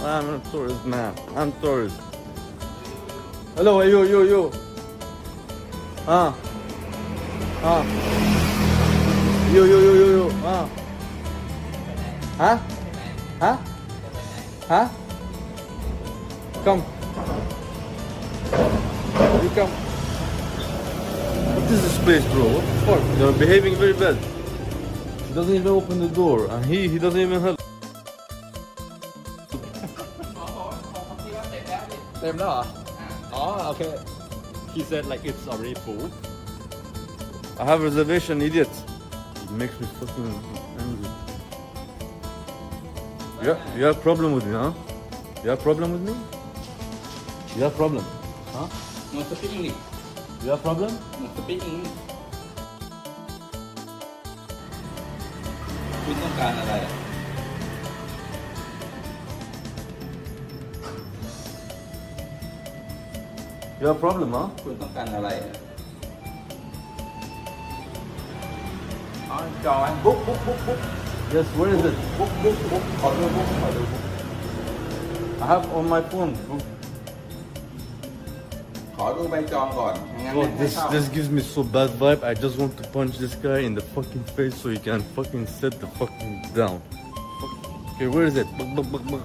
I'm a tourist, man. I'm tourist. Hello, yo. Yo. Huh? Come. You come. What is this place, bro? What the fuck? They're behaving very bad. He doesn't even open the door, and he doesn't even help. Them đó hả? Oh, okay. He said like it's already full. I have reservation, idiot. It makes me fucking angry. You have problem with me, huh? You have problem with me? You have problem, huh? No speak English. You have problem? No speak English. คุณต้องการอะไร You have problem, huh? คุณต้องการอะไร Cho anh book. Yes, where is it? Book. Order book. I have on my phone. ขอดูใบจองก่อนงั้น Bro, ให้เข้า this gives me so bad vibe. I just want to punch this guy in the fucking face so he can fucking sit the fucking down. Okay, where is it? Bug.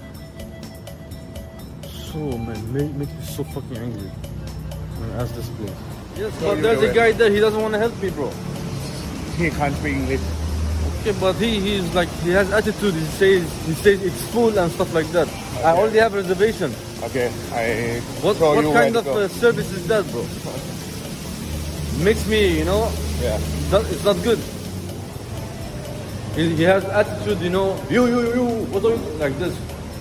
So man, make me so fucking angry. Man, ask this place. Yes, So but you there's do a it. guy there. He doesn't want to help me, bro. He can't speak English. Okay, but he's like he has attitude. He says it's full and stuff like that. I already have reservation. Okay, I What show you kind where of to go. service is that, bro? Makes me, you know, Yeah. it's not good. He has attitude, you know. You, what are you like this?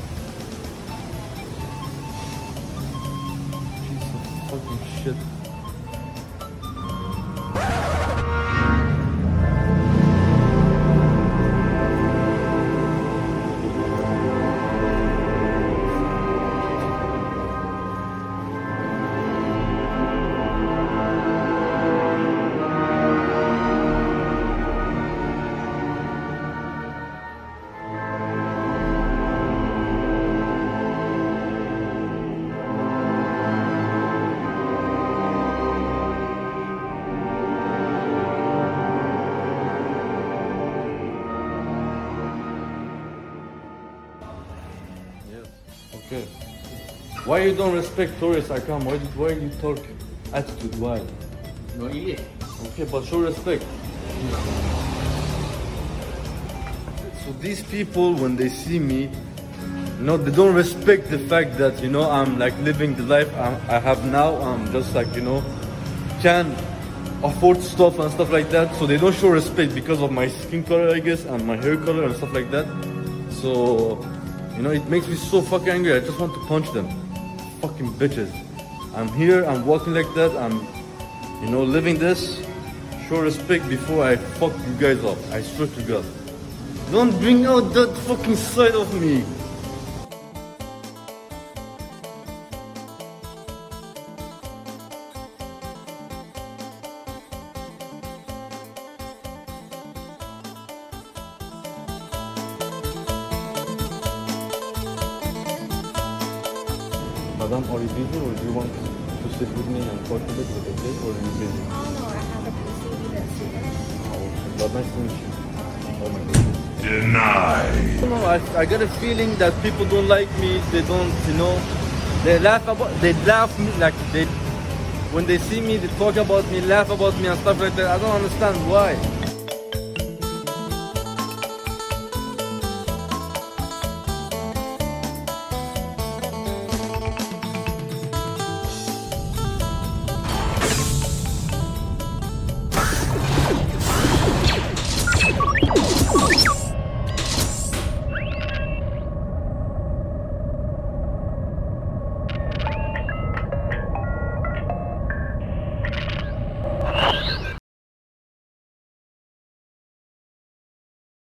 Piece of fucking shit. Okay. Why you don't respect tourists? I come. Why you talk attitude? Why? No English. Okay, but show respect. So these people, when they see me, they don't respect the fact that I'm like living the life I have now. I'm just like can afford stuff and stuff like that. So they don't show respect because of my skin color, I guess, and my hair color and stuff like that. So it makes me so fucking angry. I just want to punch them. Fucking bitches. I'm here, I'm walking like that, I'm, living this. Show respect before I fuck you guys up. I swear to God. Don't bring out that fucking side of me. Madam, are you busy or do you want to sit with me and talk a bit with the day, or are you busy? Oh no, I have a PC that's here. But nice to meet you. Oh my goodness. Denied. I got a feeling that people don't like me. They don't, they laugh me like when they see me, they talk about me, laugh about me and stuff like that. I don't understand why.